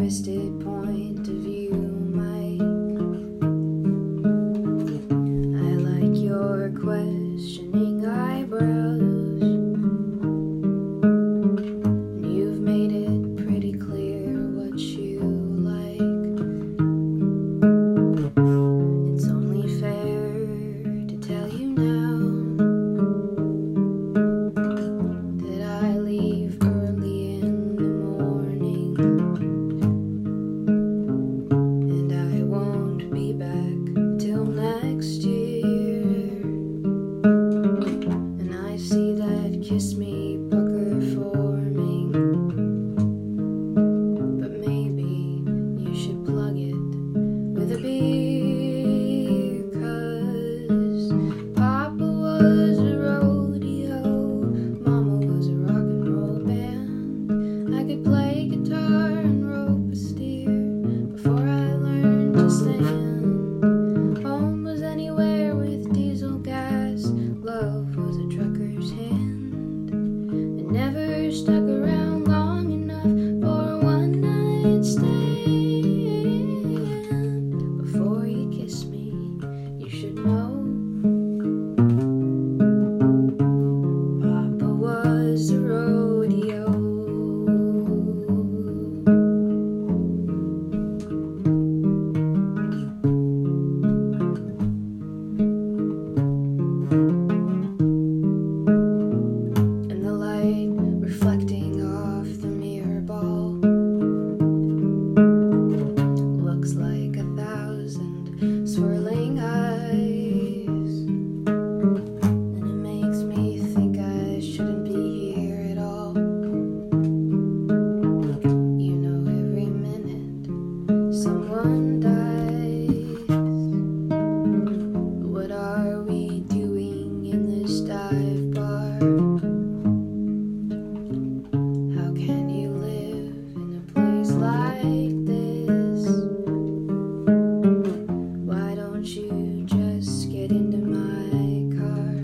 twisted point of view, Mike. I like your questioning eyebrows, and you've made it pretty clear what you like. It's only fair to tell you now that I leave early in the morning, and I won't be back till next year. And I see that kiss me pucker forming, but maybe you should plug it with a beer, 'cause Papa was a rodeo, Mama was a rock and roll band. I could play guitar and rope a steer before I learned to stand. Home was anywhere with diesel gas, love was a trucker's hand. I never stuck around long enough for a one night stand. Before you kiss me, you should know Papa was a rodeo. And the light reflecting off the mirror ball looks like 1,000 swirling eyes, and it makes me think I shouldn't be here at all. You know, every minute someone dies. What are we doing in this dive bar? How can you live in a place like this? Why don't you just get into my car,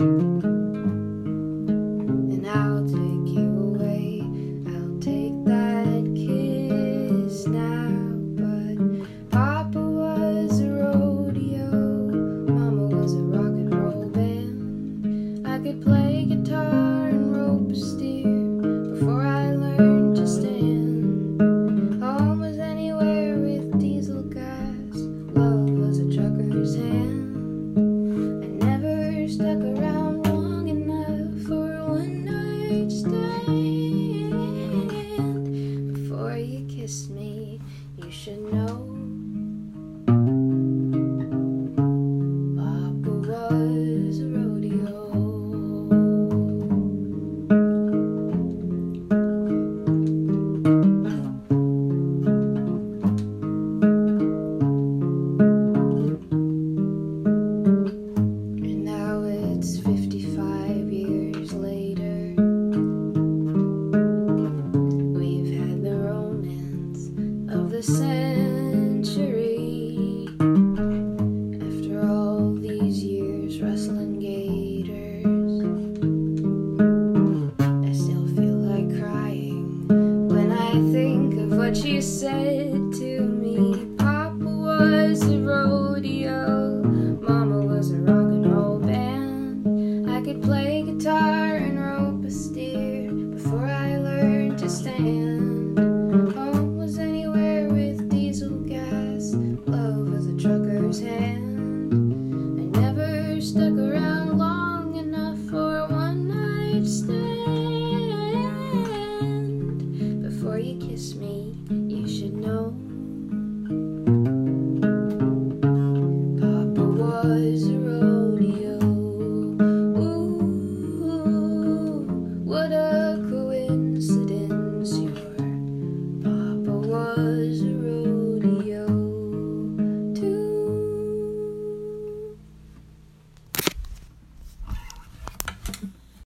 and I'll take you away. I'll take that kiss now. But Papa was a rodeo, Mama was a rock and roll band. I could play guitar and rope a steer before I learned to stand. Home was anywhere with diesel gas, love was a trucker's hand. I never stuck around long enough for a one night stand. Before you kiss me, you should know Papa was a rodeo. And now it's 55 years later. We've had the romance of the century. After all these years rustling gators, I still feel like crying when I think of what you said to me. Papa was a rodeo, Mama was a rock and roll band. I could play guitar and rope a steer before I learned to stand.